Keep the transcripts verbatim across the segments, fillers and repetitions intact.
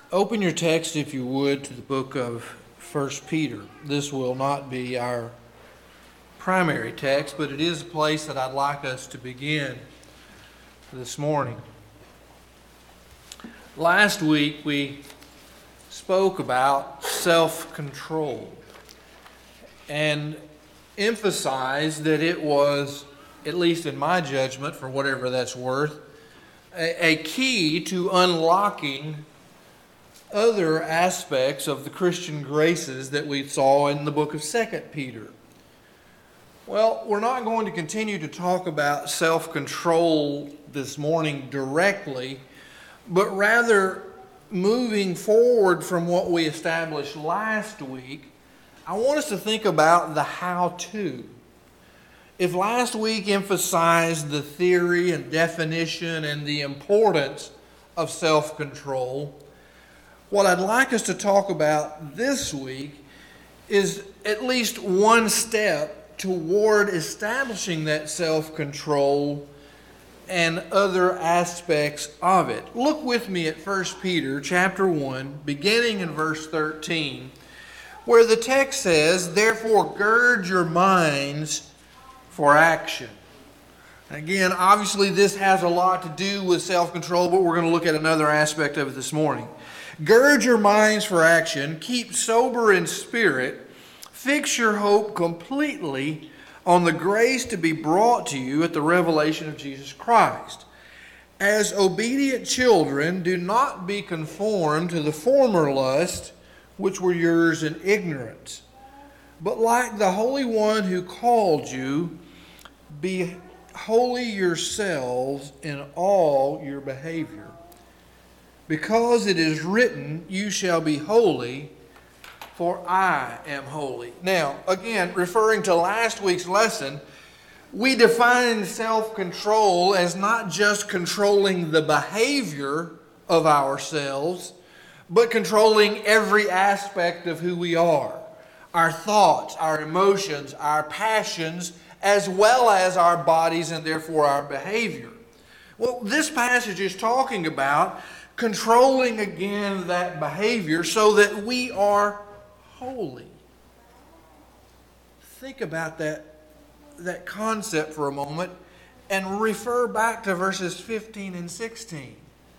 Open your text, if you would, to the book of First Peter. This will not be our primary text, but it is a place that I'd like us to begin this morning. Last week we spoke about self-control and emphasized that it was, at least in my judgment, for whatever that's worth, a, a key to unlocking other aspects of the Christian graces that we saw in the book of Second Peter. Well, we're not going to continue to talk about self-control this morning directly, but rather moving forward from what we established last week, I want us to think about the how-to. If last week emphasized the theory and definition and the importance of self-control, what I'd like us to talk about this week is at least one step toward establishing that self-control and other aspects of it. Look with me at First Peter chapter one, beginning in verse thirteen, where the text says, "Therefore gird your minds for action." Again, obviously this has a lot to do with self-control, but we're going to look at another aspect of it this morning. Gird your minds for action, keep sober in spirit, fix your hope completely on the grace to be brought to you at the revelation of Jesus Christ. As obedient children, do not be conformed to the former lust which were yours in ignorance, but like the Holy One who called you, be holy yourselves in all your behavior. Because it is written, "You shall be holy, for I am holy." Now, again, referring to last week's lesson, we defined self-control as not just controlling the behavior of ourselves, but controlling every aspect of who we are. Our thoughts, our emotions, our passions, as well as our bodies and therefore our behavior. Well, this passage is talking about controlling again that behavior so that we are holy. Think about that, that concept for a moment and refer back to verses fifteen and sixteen.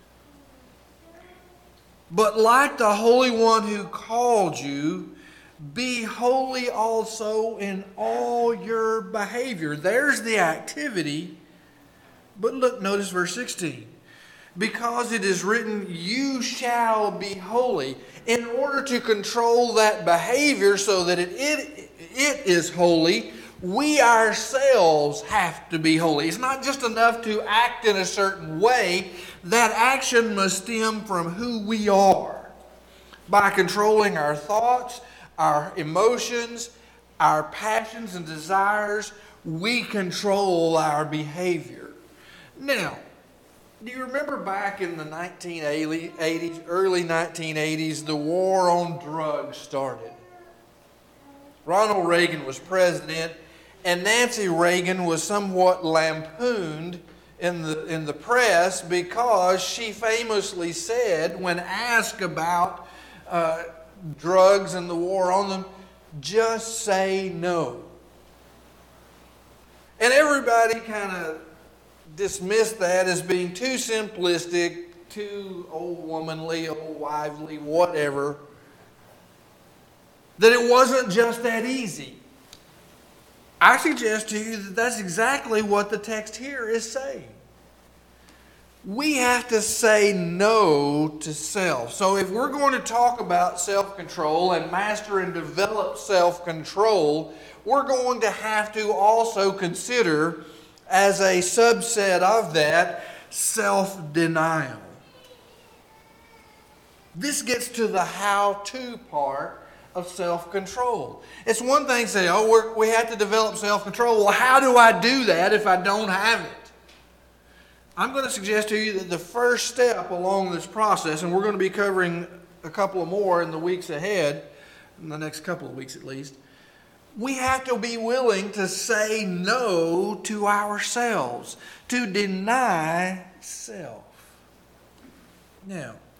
But like the Holy One who called you, be holy also in all your behavior. There's the activity. But look, notice verse sixteen. Because it is written, "You shall be holy." In order to control that behavior so that it, it, it is holy, we ourselves have to be holy. It's not just enough to act in a certain way. That action must stem from who we are. By controlling our thoughts, our emotions, our passions and desires, we control our behavior. Now, do you remember back in the nineteen eighties, early nineteen eighties, the war on drugs started? Ronald Reagan was president, and Nancy Reagan was somewhat lampooned in the, in the press because she famously said, when asked about uh, drugs and the war on them, "Just say no." And everybody kind of dismiss that as being too simplistic, too old womanly, old wively, whatever. That it wasn't just that easy. I suggest to you that that's exactly what the text here is saying. We have to say no to self. So if we're going to talk about self-control and master and develop self-control, we're going to have to also consider, as a subset of that, self-denial. This gets to the how-to part of self-control. It's one thing to say, oh, we're, we have to develop self-control. Well, how do I do that if I don't have it? I'm going to suggest to you that the first step along this process, and we're going to be covering a couple of more in the weeks ahead, in the next couple of weeks at least, we have to be willing to say no to ourselves, to deny self. Now,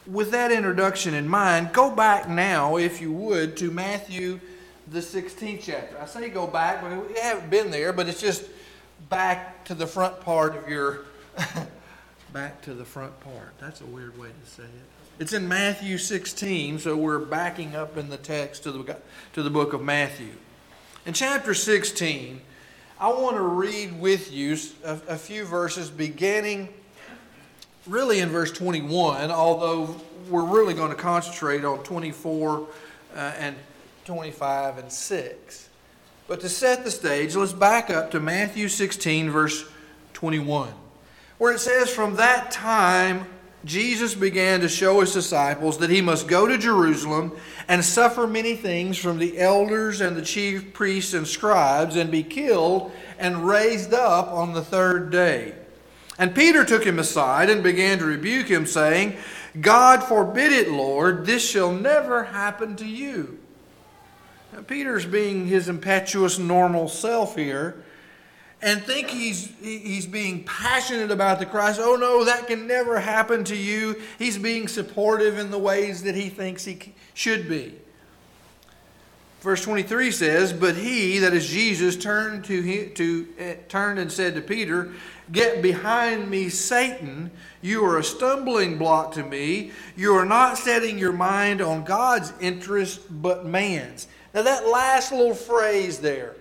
with that introduction in mind, go back now, if you would, to Matthew, the sixteenth chapter. I say go back, because we haven't been there, but it's just back to the front part of your... back to the front part. That's a weird way to say it. It's in Matthew sixteen, so we're backing up in the text to the, to the book of Matthew. In chapter sixteen, I want to read with you a, a few verses beginning really in verse twenty-one, although we're really going to concentrate on twenty-four uh, and twenty-five and six. But to set the stage, let's back up to Matthew sixteen, verse twenty-one, where it says, "From that time Jesus began to show his disciples that he must go to Jerusalem and suffer many things from the elders and the chief priests and scribes, and be killed and raised up on the third day. And Peter took him aside and began to rebuke him, saying, 'God forbid it, Lord, this shall never happen to you.'" Now, Peter's being his impetuous, normal self here, and think he's he's being passionate about the Christ. Oh no, that can never happen to you. He's being supportive in the ways that he thinks he should be. Verse twenty-three says, "But he," that is Jesus, turned to him, to uh, turned and said to Peter, "Get behind me, Satan. You are a stumbling block to me. You are not setting your mind on God's interest, but man's." Now that last little phrase there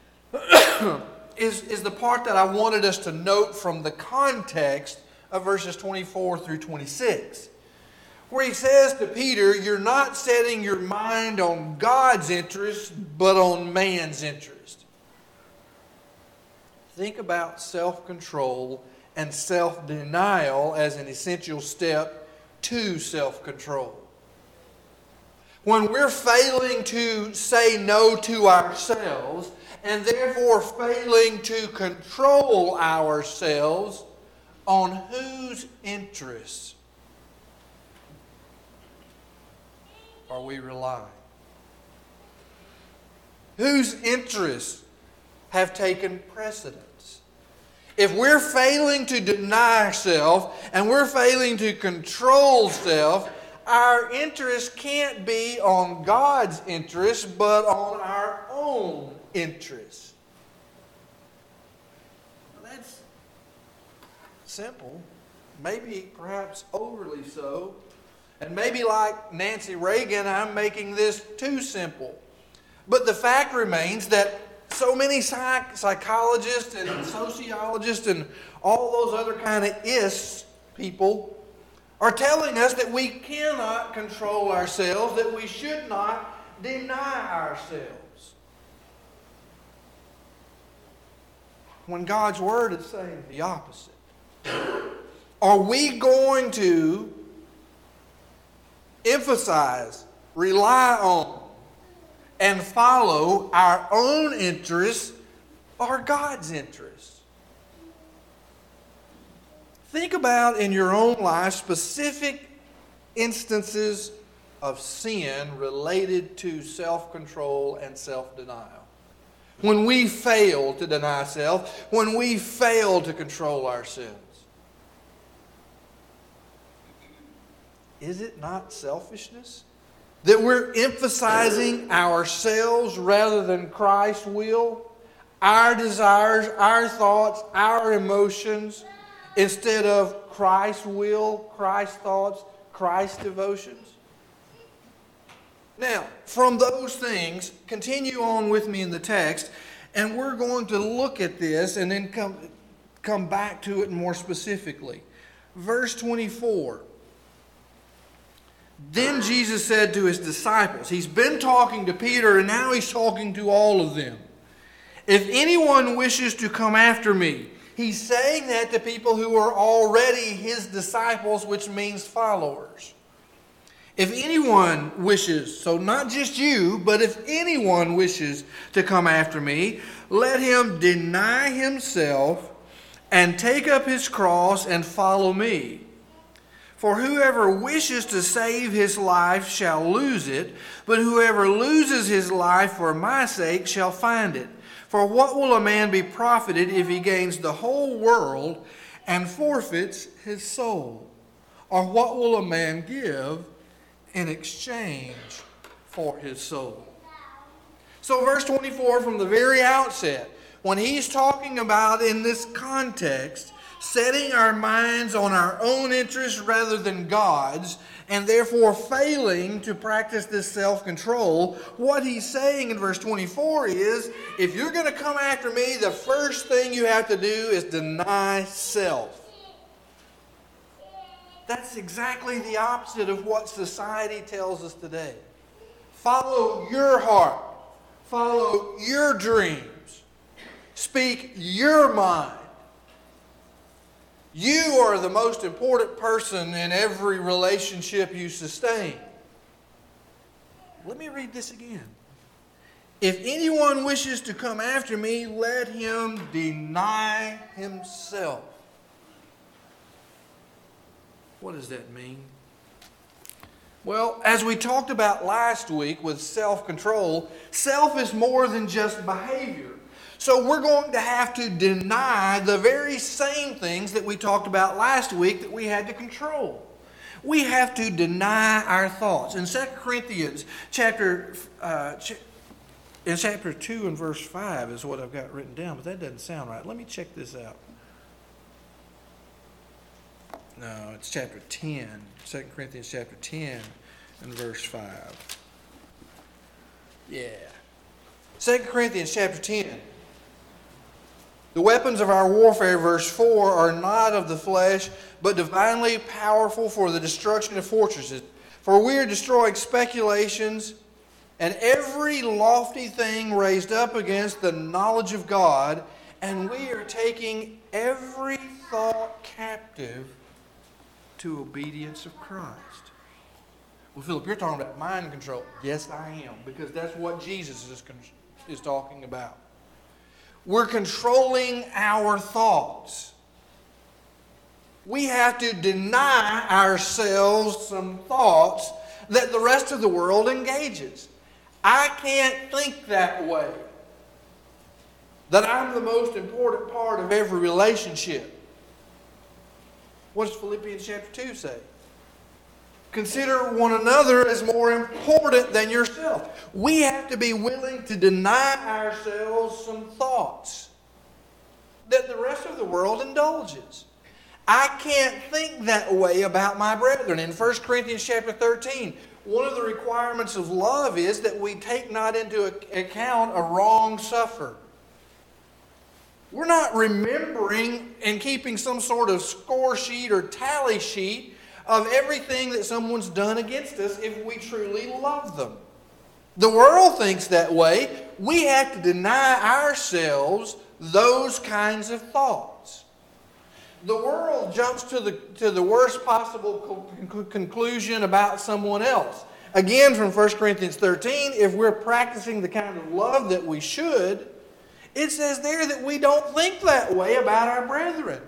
is, is the part that I wanted us to note from the context of verses twenty-four through twenty-six. Where he says to Peter, you're not setting your mind on God's interest, but on man's interest. Think about self-control and self-denial as an essential step to self-control. When we're failing to say no to ourselves, and therefore failing to control ourselves, on whose interests are we relying? Whose interests have taken precedence? If we're failing to deny self and we're failing to control self, our interest can't be on God's interest, but on our own interests. Well, that's simple, maybe perhaps overly so. And maybe like Nancy Reagan, I'm making this too simple. But the fact remains that so many psych- psychologists and sociologists and all those other kind of ists people are telling us that we cannot control ourselves, that we should not deny ourselves. When God's Word is saying the opposite. Are we going to emphasize, rely on, and follow our own interests or God's interests? Think about in your own life specific instances of sin related to self-control and self-denial. When we fail to deny self, when we fail to control ourselves. Is it not selfishness? That we're emphasizing ourselves rather than Christ's will? Our desires, our thoughts, our emotions, instead of Christ's will, Christ's thoughts, Christ's devotions? Now, from those things, continue on with me in the text, and we're going to look at this and then come, come back to it more specifically. Verse twenty-four. Then Jesus said to his disciples, he's been talking to Peter and now he's talking to all of them. If anyone wishes to come after me, he's saying that to people who are already his disciples, which means followers. If anyone wishes, so not just you, but if anyone wishes to come after me, let him deny himself and take up his cross and follow me. For whoever wishes to save his life shall lose it, but whoever loses his life for my sake shall find it. For what will a man be profited if he gains the whole world and forfeits his soul? Or what will a man give in exchange for his soul? So verse twenty-four, from the very outset, when he's talking about, in this context, setting our minds on our own interests rather than God's, and therefore failing to practice this self-control, what he's saying in verse twenty-four is, if you're going to come after me, the first thing you have to do is deny self. That's exactly the opposite of what society tells us today. Follow your heart. Follow your dreams. Speak your mind. You are the most important person in every relationship you sustain. Let me read this again. If anyone wishes to come after me, let him deny himself. What does that mean? Well, as we talked about last week with self-control, self is more than just behavior. So we're going to have to deny the very same things that we talked about last week that we had to control. We have to deny our thoughts. In Second Corinthians chapter uh, ch- in chapter two and verse five is what I've got written down, but that doesn't sound right. Let me check this out. No, it's chapter ten. Second Corinthians chapter ten and verse five. Yeah. Second Corinthians chapter ten. The weapons of our warfare, verse four, are not of the flesh, but divinely powerful for the destruction of fortresses. For we are destroying speculations and every lofty thing raised up against the knowledge of God, and we are taking every thought captive to obedience of Christ. Well, Philip, you're talking about mind control. Yes, I am, because that's what Jesus is, is talking about. We're controlling our thoughts. We have to deny ourselves some thoughts that the rest of the world engages. I can't think that way. That I'm the most important part of every relationship. What does Philippians chapter two say? Consider one another as more important than yourself. We have to be willing to deny ourselves some thoughts that the rest of the world indulges. I can't think that way about my brethren. In First Corinthians chapter thirteen, one of the requirements of love is that we take not into account a wrong suffered. We're not remembering and keeping some sort of score sheet or tally sheet of everything that someone's done against us if we truly love them. The world thinks that way. We have to deny ourselves those kinds of thoughts. The world jumps to the, to the worst possible co- conclusion about someone else. Again, from First Corinthians thirteen, if we're practicing the kind of love that we should, it says there that we don't think that way about our brethren.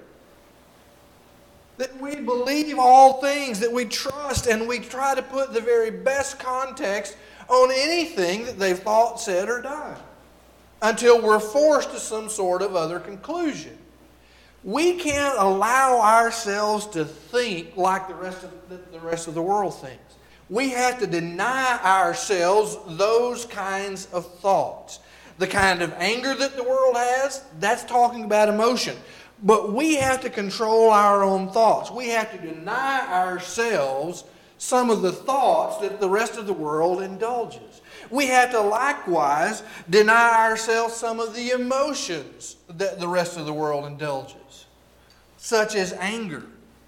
That we believe all things, that we trust, and we try to put the very best context on anything that they've thought, said, or done, until we're forced to some sort of other conclusion. We can't allow ourselves to think like the rest of the, the rest of the world thinks. We have to deny ourselves those kinds of thoughts. The kind of anger that the world has, that's talking about emotion. But we have to control our own thoughts. We have to deny ourselves some of the thoughts that the rest of the world indulges. We have to likewise deny ourselves some of the emotions that the rest of the world indulges, such as anger.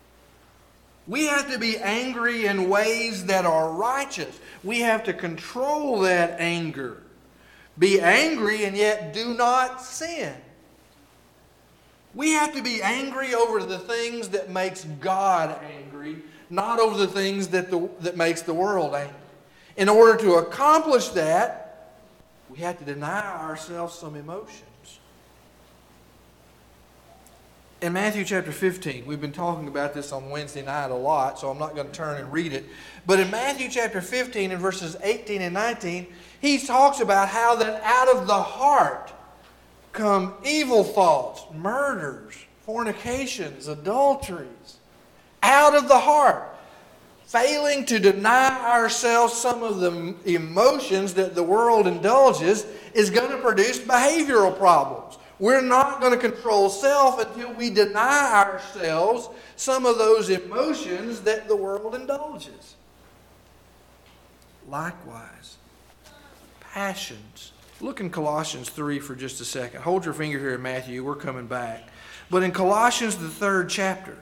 We have to be angry in ways that are righteous. We have to control that anger. Be angry and yet do not sin. We have to be angry over the things that makes God angry, not over the things that, the, that makes the world angry. In order to accomplish that, we have to deny ourselves some emotions. In Matthew chapter fifteen, we've been talking about this on Wednesday night a lot, so I'm not going to turn and read it. But in Matthew chapter fifteen, in verses eighteen and nineteen, he talks about how that out of the heart come evil thoughts, murders, fornications, adulteries. out of the heart. Failing to deny ourselves some of the emotions that the world indulges is going to produce behavioral problems. We're not going to control self until we deny ourselves some of those emotions that the world indulges. Likewise, passions. Look in Colossians three for just a second. Hold your finger here in Matthew. We're coming back. But in Colossians, the third chapter,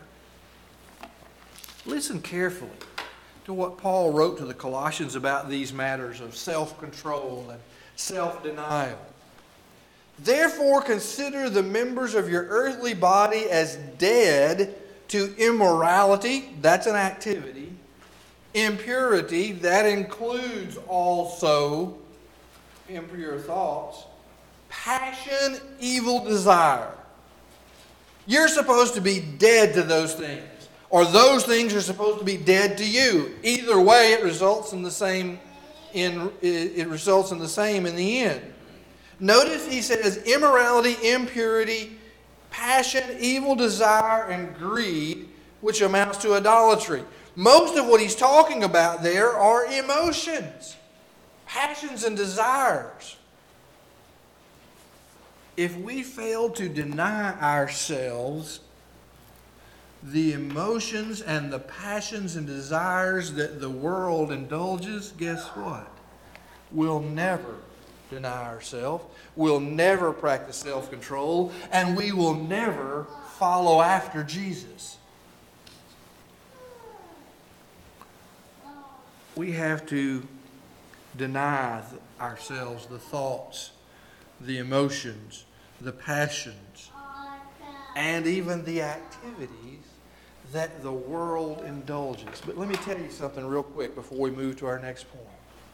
listen carefully to what Paul wrote to the Colossians about these matters of self-control and self-denial. Therefore, consider the members of your earthly body as dead to immorality, that's an activity. Impurity, that includes also impure thoughts. Passion, evil desire. You're supposed to be dead to those things. Or those things are supposed to be dead to you. Either way, it results in the same in it results in the same in the end. Notice he says immorality, impurity, passion, evil desire, and greed, which amounts to idolatry. Most of what he's talking about there are emotions, passions, and desires. If we fail to deny ourselves the emotions and the passions and desires that the world indulges, guess what? We'll never deny ourselves. We'll never practice self-control. And we will never follow after Jesus. We have to deny ourselves the thoughts, the emotions, the passions, and even the activities that the world indulges. But let me tell you something real quick before we move to our next point.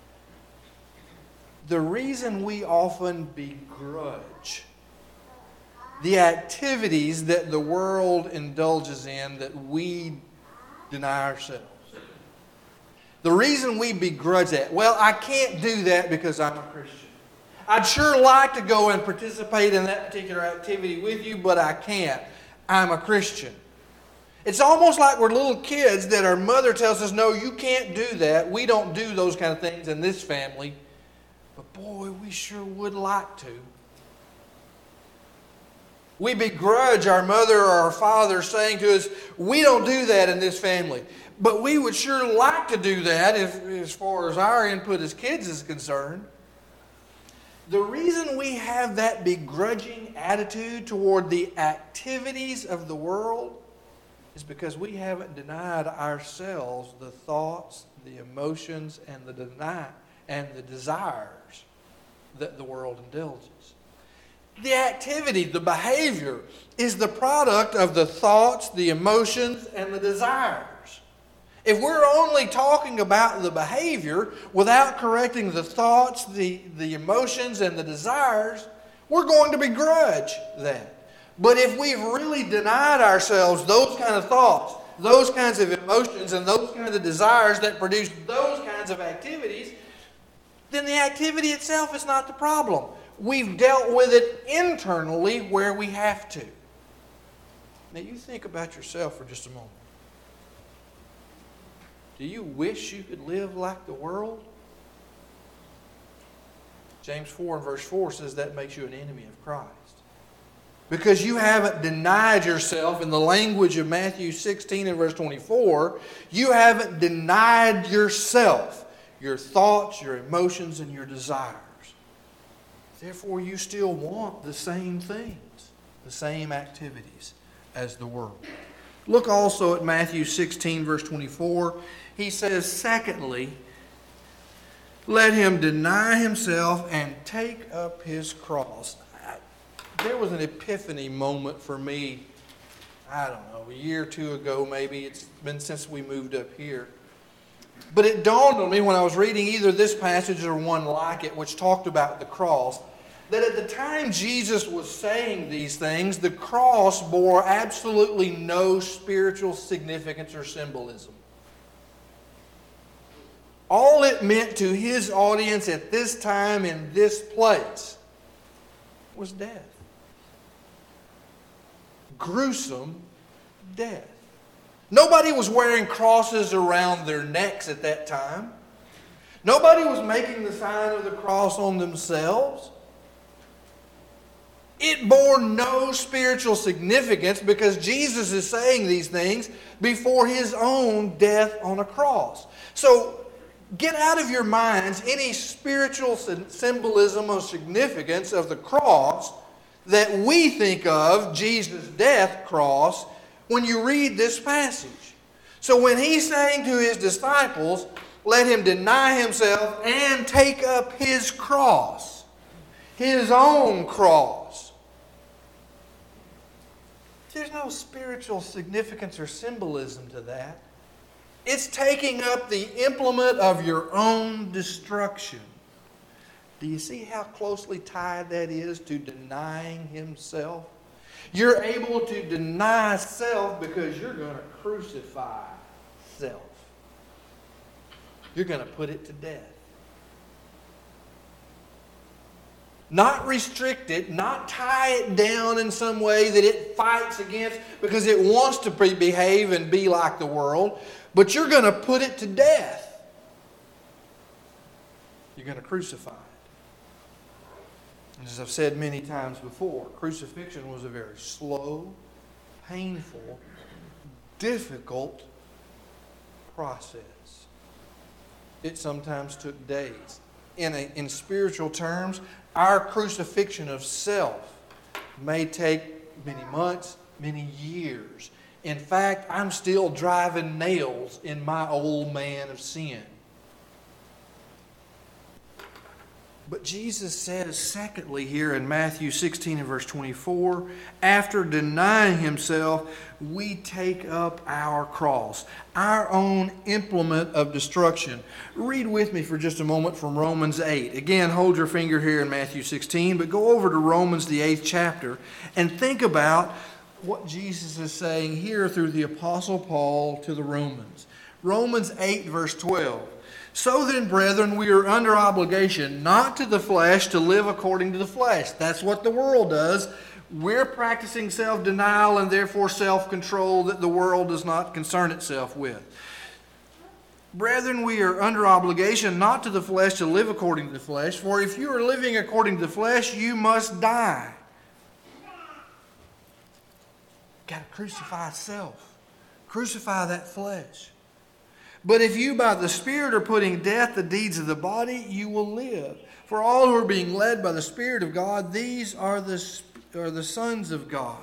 The reason we often begrudge the activities that the world indulges in that we deny ourselves. The reason we begrudge that, well, I can't do that because I'm a Christian. I'd sure like to go and participate in that particular activity with you, but I can't. I'm a Christian. It's almost like we're little kids that our mother tells us, no, you can't do that. We don't do those kind of things in this family. But boy, we sure would like to. We begrudge our mother or our father saying to us, we don't do that in this family. But we would sure like to do that if, as far as our input as kids is concerned. The reason we have that begrudging attitude toward the activities of the world is because we haven't denied ourselves the thoughts, the emotions, and the deny and the desires that the world indulges. The activity, the behavior, is the product of the thoughts, the emotions, and the desires. If we're only talking about the behavior without correcting the thoughts, the, the emotions, and the desires, we're going to begrudge that. But if we've really denied ourselves those kind of thoughts, those kinds of emotions, and those kinds of desires that produce those kinds of activities, then the activity itself is not the problem. We've dealt with it internally where we have to. Now you think about yourself for just a moment. Do you wish you could live like the world? James four and verse four says that makes you an enemy of Christ. Because you haven't denied yourself, in the language of Matthew sixteen and verse twenty-four, you haven't denied yourself, your thoughts, your emotions, and your desires. Therefore, you still want the same things, the same activities as the world. Look also at Matthew sixteen, verse twenty-four. He says, secondly, let him deny himself and take up his cross. There was an epiphany moment for me, I don't know, a year or two ago maybe. It's been since we moved up here. But it dawned on me when I was reading either this passage or one like it, which talked about the cross, that at the time Jesus was saying these things, the cross bore absolutely no spiritual significance or symbolism. All it meant to his audience at this time in this place was death. Gruesome death. Nobody was wearing crosses around their necks at that time. Nobody was making the sign of the cross on themselves. It bore no spiritual significance because Jesus is saying these things before his own death on a cross. So get out of your minds any spiritual symbolism or significance of the cross that we think of, Jesus' death cross, when you read this passage. So when he's saying to his disciples, let him deny himself and take up his cross, his own cross, there's no spiritual significance or symbolism to that. It's taking up the implement of your own destruction. Do you see how closely tied that is to denying himself? You're able to deny self because you're going to crucify self. You're going to put it to death. Not restrict it, not tie it down in some way that it fights against because it wants to behave and be like the world, but you're going to put it to death. You're going to crucify it. As I've said many times before, crucifixion was a very slow, painful, difficult process. It sometimes took days. In, a, in spiritual terms, our crucifixion of self may take many months, many years. In fact, I'm still driving nails in my old man of sin. But Jesus says, secondly, here in Matthew sixteen and verse twenty-four, after denying himself, we take up our cross, our own implement of destruction. Read with me for just a moment from Romans eight. Again, hold your finger here in Matthew sixteen, but go over to Romans, the eighth chapter, and think about what Jesus is saying here through the Apostle Paul to the Romans. Romans eight, verse twelve. So then, brethren, we are under obligation, not to the flesh, to live according to the flesh. That's what the world does. We're practicing self-denial and therefore self-control that the world does not concern itself with. Brethren, we are under obligation, not to the flesh, to live according to the flesh. For if you are living according to the flesh, you must die. Got to crucify self. Crucify that flesh. But if you by the Spirit are putting death the deeds of the body, you will live. For all who are being led by the Spirit of God, these are the, are the sons of God.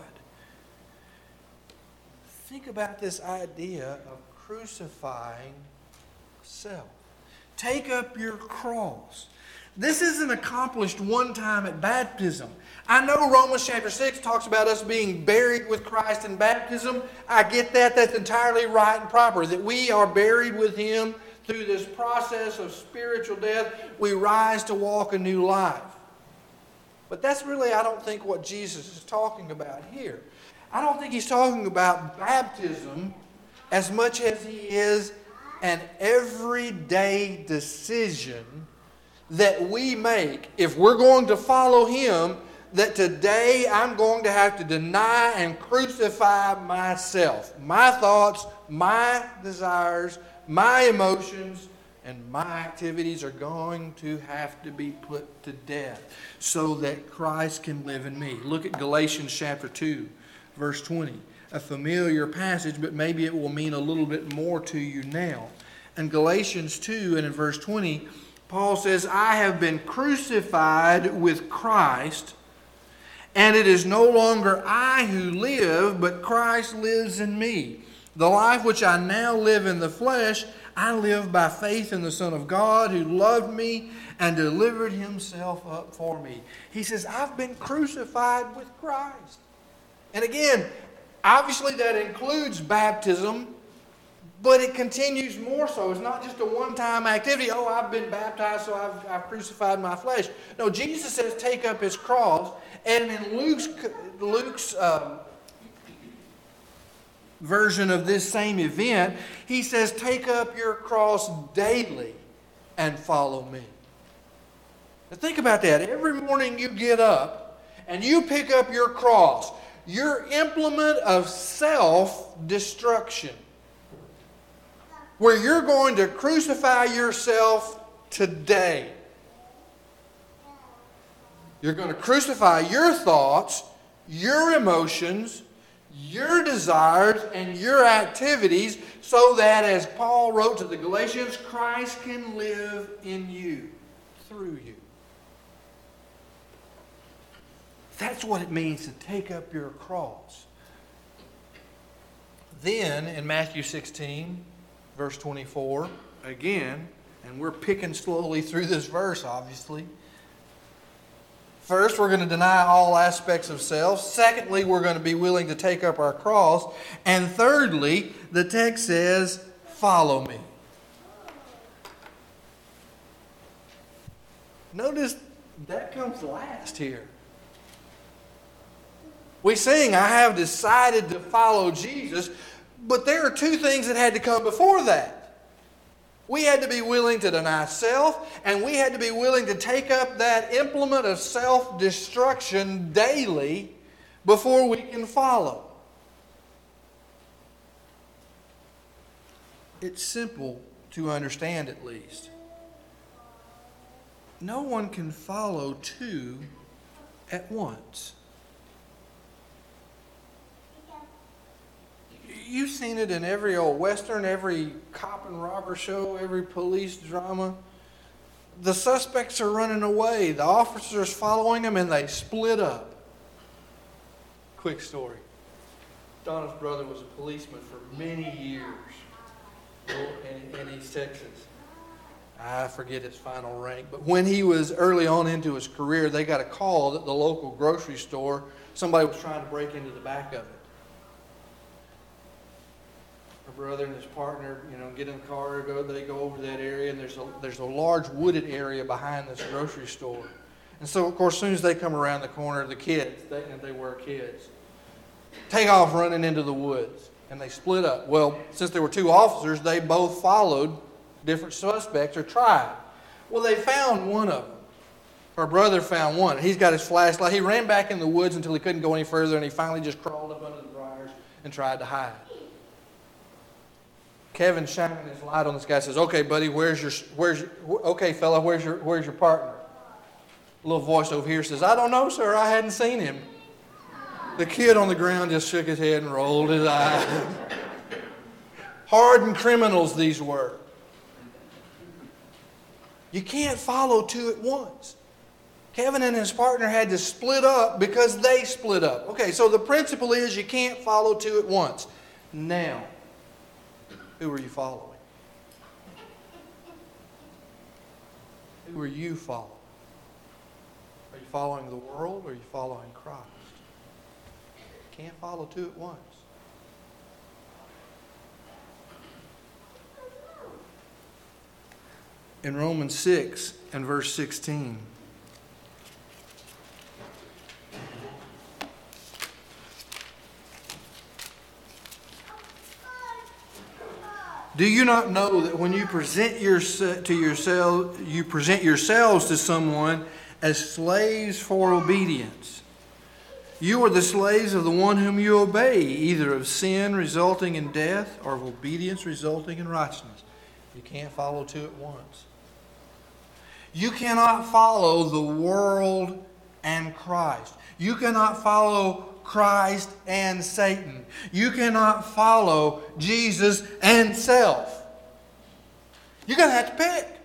Think about this idea of crucifying self. Take up your cross. This isn't accomplished one time at baptism. I know Romans chapter six talks about us being buried with Christ in baptism. I get that. That's entirely right and proper. That we are buried with Him through this process of spiritual death. We rise to walk a new life. But that's really, I don't think, what Jesus is talking about here. I don't think He's talking about baptism as much as He is an everyday decision that we make if we're going to follow Him, that today I'm going to have to deny and crucify myself, my thoughts, my desires, my emotions, and my activities are going to have to be put to death so that Christ can live in me. Look at Galatians chapter two, verse twenty. A familiar passage, but maybe it will mean a little bit more to you now. In Galatians two and in verse twenty, Paul says, I have been crucified with Christ, and it is no longer I who live, but Christ lives in me. The life which I now live in the flesh, I live by faith in the Son of God who loved me and delivered Himself up for me. He says, I've been crucified with Christ. And again, obviously that includes baptism, but it continues more so. It's not just a one-time activity. Oh, I've been baptized, so I've, I've crucified my flesh. No, Jesus says take up His cross. And in Luke's, Luke's um, version of this same event, he says take up your cross daily and follow me. Now think about that. Every morning you get up and you pick up your cross, your implement of self-destruction. where you're going to crucify yourself today. You're going to crucify your thoughts, your emotions, your desires, and your activities so that, as Paul wrote to the Galatians, Christ can live in you, through you. That's what it means to take up your cross. Then, in Matthew sixteen, verse twenty-four, again, and we're picking slowly through this verse, obviously. First, we're going to deny all aspects of self. Secondly, we're going to be willing to take up our cross. And thirdly, the text says, follow me. Notice that comes last here. We sing, I have decided to follow Jesus, but there are two things that had to come before that. We had to be willing to deny self, and we had to be willing to take up that implement of self-destruction daily before we can follow. It's simple to understand, at least. No one can follow two at once. You've seen it in every old Western, every cop and robber show, every police drama. The suspects are running away. The officers following them, and they split up. Quick story. Donna's brother was a policeman for many years in, in East Texas. I forget his final rank. But when he was early on into his career, they got a call that the local grocery store, somebody was trying to break into the back of it. Brother and his partner, you know, get in the car, go. They go over that area, and there's a there's a large wooded area behind this grocery store. And so, of course, as soon as they come around the corner, the kids, they, and they were kids, take off running into the woods, and they split up. Well, since there were two officers, they both followed different suspects or tried. Well, they found one of them. Her brother found one. He's got his flashlight. He ran back in the woods until he couldn't go any further, and he finally just crawled up under the briars and tried to hide. Kevin shining his light on this guy says, "Okay, buddy, where's your where's your, okay, fella, where's your where's your partner?" A little voice over here says, "I don't know, sir. I hadn't seen him." The kid on the ground just shook his head and rolled his eyes. Hardened criminals these were. You can't follow two at once. Kevin and his partner had to split up because they split up. Okay, so the principle is you can't follow two at once. Now, who are you following? Who are you following? Are you following the world or are you following Christ? You can't follow two at once. In Romans six and verse sixteen, do you not know that when you present your, to yourself, you present yourselves to someone as slaves for obedience, you are the slaves of the one whom you obey, either of sin resulting in death or of obedience resulting in righteousness? You can't follow two at once. You cannot follow the world and Christ. You cannot follow Christ and Satan. You cannot follow Jesus and self. You're going to have to pick.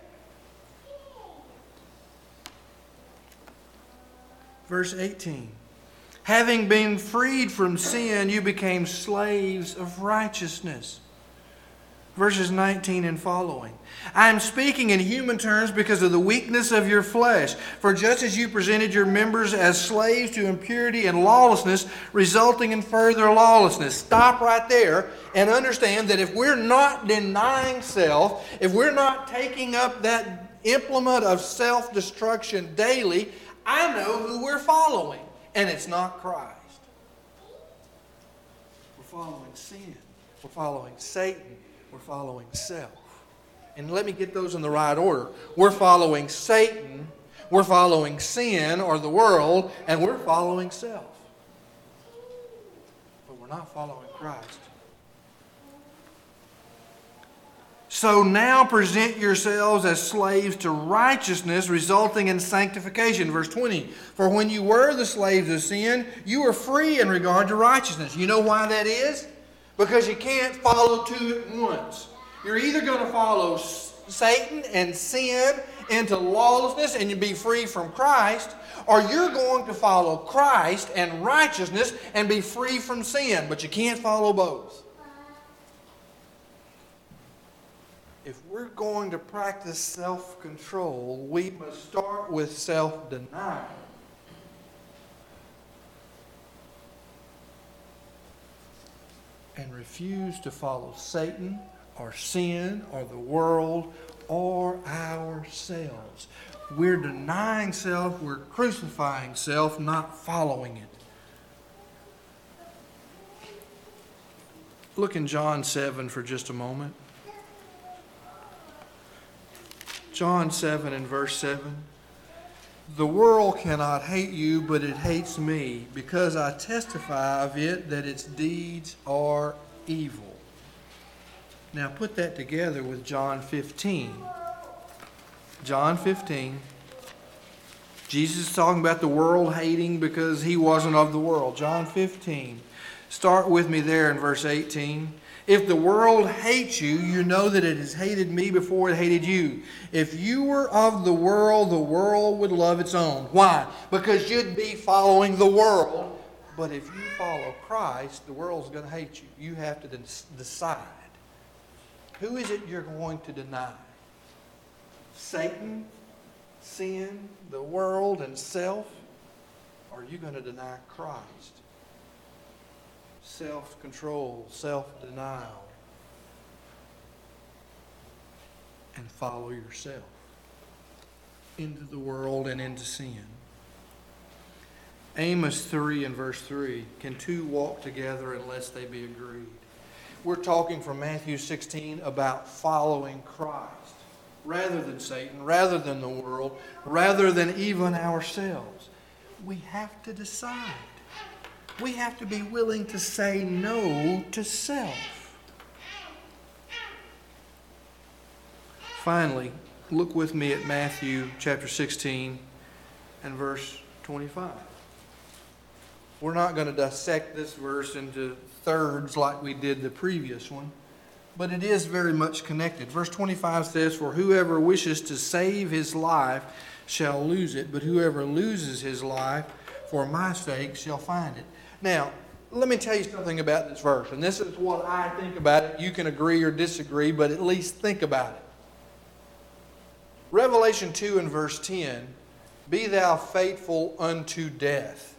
Verse eighteen. Having been freed from sin, you became slaves of righteousness. Verses nineteen and following. I am speaking in human terms because of the weakness of your flesh. For just as you presented your members as slaves to impurity and lawlessness, resulting in further lawlessness. Stop right there and understand that if we're not denying self, if we're not taking up that implement of self-destruction daily, I know who we're following. And it's not Christ. We're following sin. We're following Satan. We're following self. And let me get those in the right order. We're following Satan, we're following sin or the world, and we're following self. But we're not following Christ. So now present yourselves as slaves to righteousness, resulting in sanctification. Verse twenty, for when you were the slaves of sin, you were free in regard to righteousness. You know why that is? Because you can't follow two at once. You're either going to follow Satan and sin into lawlessness and you be free from Christ, or you're going to follow Christ and righteousness and be free from sin. But you can't follow both. If we're going to practice self-control, we must start with self-denial. And refuse to follow Satan or sin or the world or ourselves. We're denying self, we're crucifying self, not following it. Look in John seven for just a moment. John seven and verse seven. The world cannot hate you, but it hates me, because I testify of it that its deeds are evil. Now put that together with John fifteen. John fifteen. Jesus is talking about the world hating because he wasn't of the world. John fifteen. Start with me there in verse eighteen. If the world hates you, you know that it has hated me before it hated you. If you were of the world, the world would love its own. Why? Because you'd be following the world. But if you follow Christ, the world's going to hate you. You have to decide. Who is it you're going to deny? Satan, sin, the world, and self? Or are you going to deny Christ? Self-control, self-denial, and follow yourself into the world and into sin. Amos three and verse three, can two walk together unless they be agreed? We're talking from Matthew sixteen about following Christ rather than Satan, rather than the world, rather than even ourselves. We have to decide. We have to be willing to say no to self. Finally, look with me at Matthew chapter sixteen and verse twenty-five. We're not going to dissect this verse into thirds like we did the previous one, but it is very much connected. Verse twenty-five says, for whoever wishes to save his life shall lose it, but whoever loses his life for my sake shall find it. Now, let me tell you something about this verse, and this is what I think about it. You can agree or disagree, but at least think about it. Revelation two and verse ten, be thou faithful unto death.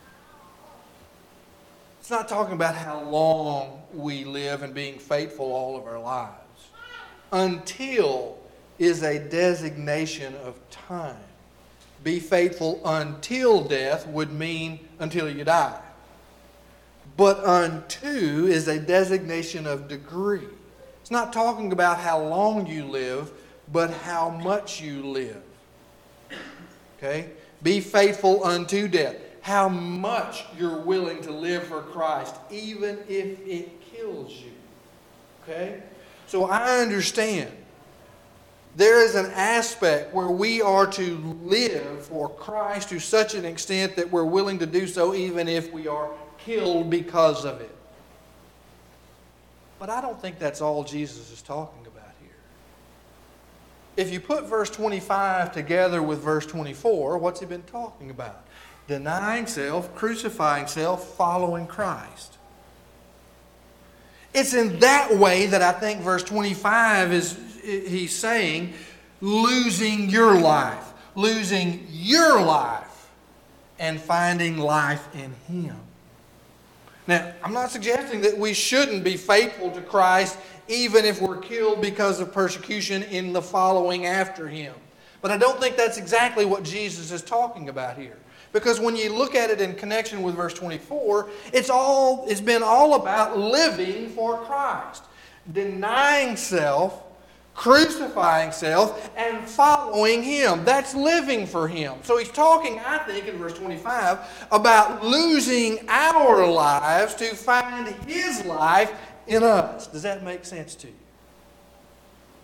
It's not talking about how long we live and being faithful all of our lives. Until is a designation of time. Be faithful until death would mean until you die. But unto is a designation of degree. It's not talking about how long you live, but how much you live. Okay? Be faithful unto death. How much you're willing to live for Christ, even if it kills you. Okay? So I understand. There is an aspect where we are to live for Christ to such an extent that we're willing to do so even if we are killed because of it. But I don't think that's all Jesus is talking about here. If you put verse twenty-five together with verse twenty-four, what's he been talking about? Denying self, crucifying self, following Christ. It's in that way that I think verse twenty-five is, he's saying, losing your life, losing your life, and finding life in Him. Now, I'm not suggesting that we shouldn't be faithful to Christ even if we're killed because of persecution in the following after Him. But I don't think that's exactly what Jesus is talking about here. Because when you look at it in connection with verse twenty-four, it's all it's been all about living for Christ. Denying self, crucifying self, and following Him. That's living for Him. So he's talking, I think, in verse twenty-five, about losing our lives to find His life in us. Does that make sense to you?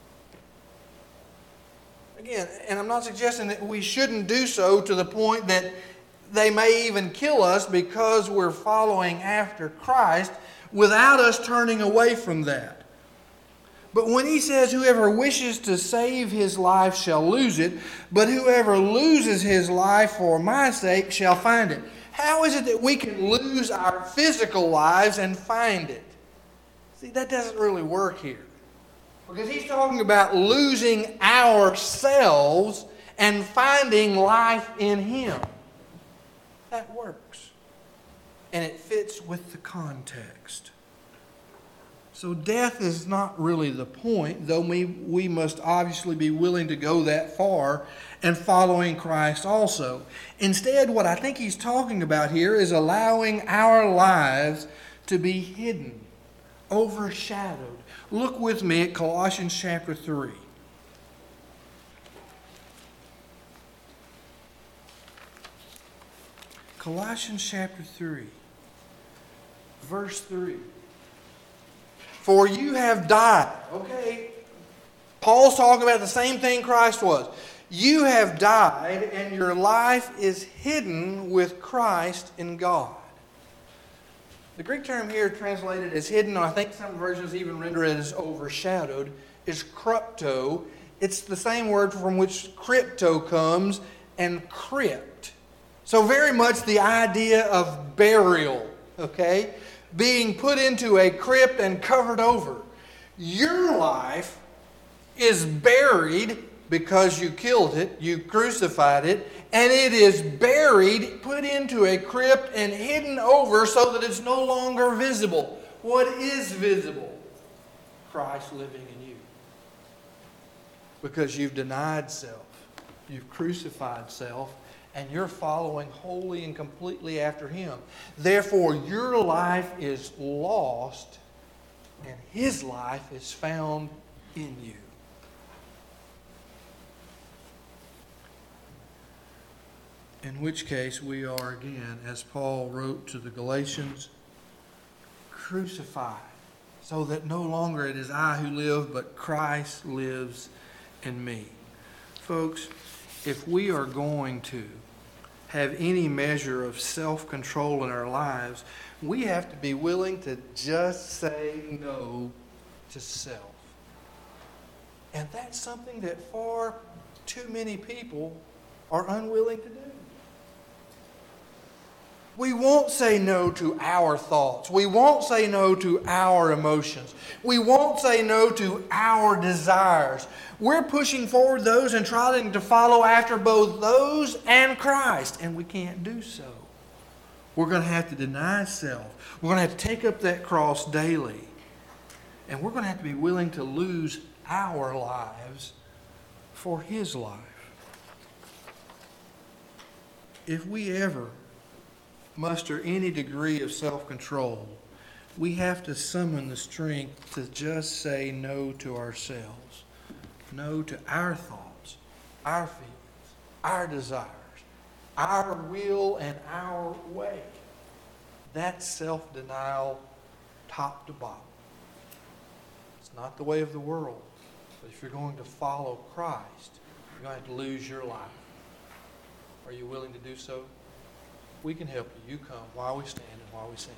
Again, and I'm not suggesting that we shouldn't do so to the point that they may even kill us because we're following after Christ without us turning away from that. But when he says, whoever wishes to save his life shall lose it, but whoever loses his life for my sake shall find it. How is it that we can lose our physical lives and find it? See, that doesn't really work here. Because he's talking about losing ourselves and finding life in him. That works. And it fits with the context. So death is not really the point, though we, we must obviously be willing to go that far and following Christ also. Instead, what I think he's talking about here is allowing our lives to be hidden, overshadowed. Look with me at Colossians chapter three. Colossians chapter three, verse three. For you have died. Okay, Paul's talking about the same thing Christ was. You have died, and your life is hidden with Christ in God. The Greek term here translated as hidden, or I think some versions even render it as overshadowed, is krypto. It's the same word from which crypto comes, and crypt. So very much the idea of burial, okay? Being put into a crypt and covered over. Your life is buried because you killed it, you crucified it, and it is buried, put into a crypt, and hidden over so that it's no longer visible. What is visible? Christ living in you. Because you've denied self, you've crucified self, and you're following wholly and completely after him. Therefore, your life is lost, and his life is found in you. In which case we are again, as Paul wrote to the Galatians, crucified, so that no longer it is I who live, but Christ lives in me. Folks, if we are going to have any measure of self-control in our lives, we have to be willing to just say no to self. And that's something that far too many people are unwilling to do. We won't say no to our thoughts. We won't say no to our emotions. We won't say no to our desires. We're pushing forward those and trying to follow after both those and Christ, and we can't do so. We're going to have to deny self. We're going to have to take up that cross daily. And we're going to have to be willing to lose our lives for his life. If we ever muster any degree of self-control, we have to summon the strength to just say no to ourselves. No to our thoughts, our feelings, our desires, our will and our way. That's self-denial top to bottom. It's not the way of the world. But if you're going to follow Christ, you're going to have to lose your life. Are you willing to do so? We can help you. You come while we stand and while we sing.